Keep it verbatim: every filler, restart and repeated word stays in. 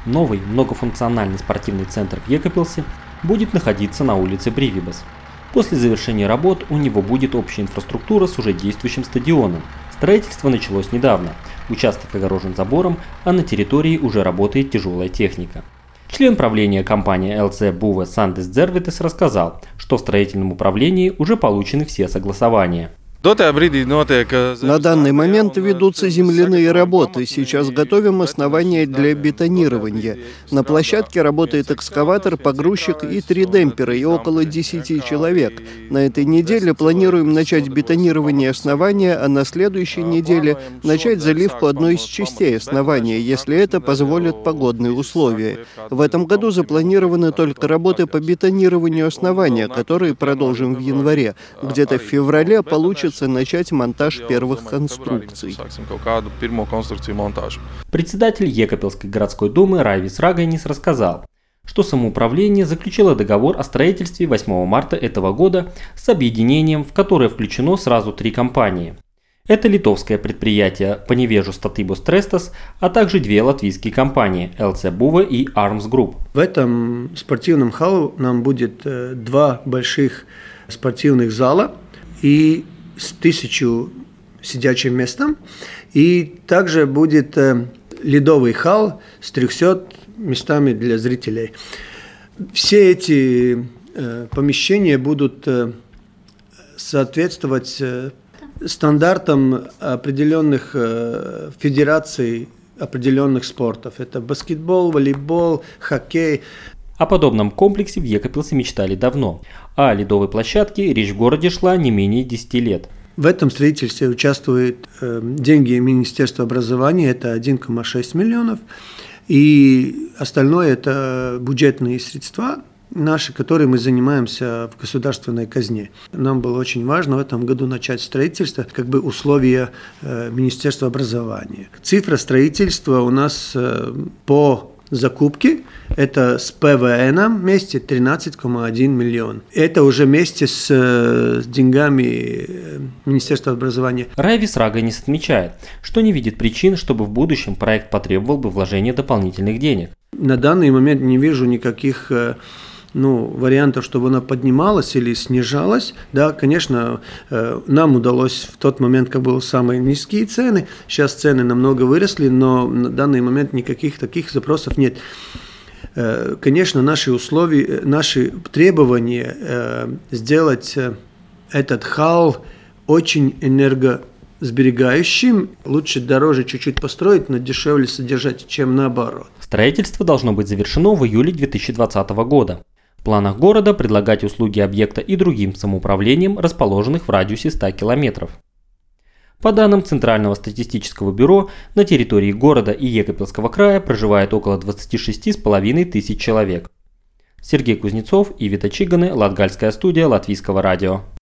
Новый многофункциональный спортивный центр в Екапелсе будет находиться на улице Бривибас. После завершения работ у него будет общая инфраструктура с уже действующим стадионом. Строительство началось недавно. Участок огорожен забором, а на территории уже работает тяжелая техника. Член правления компании эл си Buvē Sandis Dzervitis рассказал, что в строительном управлении уже получены все согласования. На данный момент ведутся земляные работы. Сейчас готовим основания для бетонирования. На площадке работает экскаватор, погрузчик и три демпера и около десяти человек. На этой неделе планируем начать бетонирование основания, а на следующей неделе начать заливку одной из частей основания, если это позволят погодные условия. В этом году запланированы только работы по бетонированию основания, которые продолжим в январе. Где-то в феврале получится начать монтаж первых конструкций. Председатель Екапелской городской думы Raivis Raganis рассказал, что самоуправление заключило договор о строительстве восьмого марта этого года с объединением, в которое включено сразу три компании. Это литовское предприятие Panevėžio statybos trestas, а также две латвийские компании эл си Buvē и Arms Group. В этом спортивном халле нам будет два больших спортивных зала и с тысячу сидячим местом, и также будет э, ледовый хал с трехсот местами для зрителей. Все эти э, помещения будут э, соответствовать э, стандартам определенных э, федераций определенных спортов. Это баскетбол, волейбол, хоккей. О подобном комплексе в Екапелсе мечтали давно, а о ледовой площадке речь в городе шла не менее десяти лет. В этом строительстве участвуют э, деньги Министерства образования, это один целых шесть миллионов, и остальное это бюджетные средства наши, которые мы занимаемся в государственной казне. Нам было очень важно в этом году начать строительство, как бы условия э, Министерства образования. Цифра строительства у нас э, по закупки, это с пэ вэ эном вместе тринадцать целых один миллион. Это уже вместе с, с деньгами Министерства образования. Raivis Raganis отмечает, что не видит причин, чтобы в будущем проект потребовал бы вложения дополнительных денег. На данный момент не вижу никаких ну, вариантов, чтобы она поднималась или снижалась. Да, конечно, нам удалось в тот момент, когда были самые низкие цены. Сейчас цены намного выросли, но на данный момент никаких таких запросов нет. Конечно, наши условия, наши требования сделать этот халл очень энергосберегающим. Лучше дороже чуть-чуть построить, но дешевле содержать, чем наоборот. Строительство должно быть завершено в июле две тысячи двадцатого года. В планах города предлагать услуги объекта и другим самоуправлениям, расположенных в радиусе ста километров. По данным Центрального статистического бюро, на территории города и Екапельского края проживает около двадцати шести с половиной тысяч человек. Сергей Кузнецов и Вита Чиганы, Латгальская студия Латвийского радио.